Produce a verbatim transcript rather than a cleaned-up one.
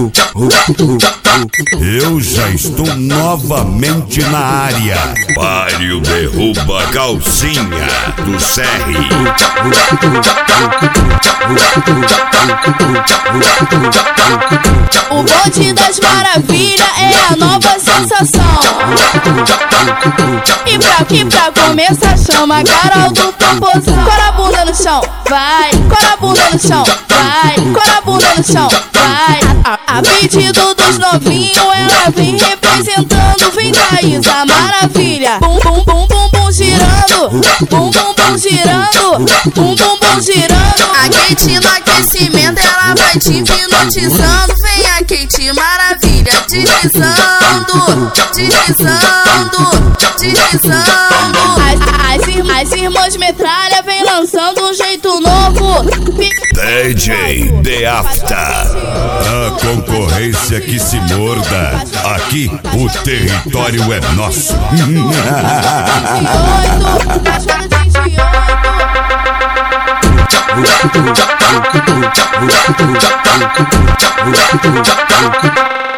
Eu já estou novamente na área. Mário derruba calcinha do Serri. O bonde das maravilhas é a nova sensação. E pra, e pra começar chama a Carol do Popozão. Cora a bunda no chão, vai. Cora a bunda no chão, vai. Cora a bunda no chão, vai. A, a pedido dos novinhos ela vem representando. Vem Thaís, a maravilha. Bum, bum, bum, bum, bum, girando. Bum, bum, bum, girando. Bum, bum, bum, girando. A Kate no aquecimento ela vai te hipnotizando. Vem a Kate maravilha, deslizando, deslizando, deslizando. As, as, ir, as irmãs metralha vem lançando um jeito novo. D J The After. A concorrência que se morda. Aqui o território é nosso. vinte e oito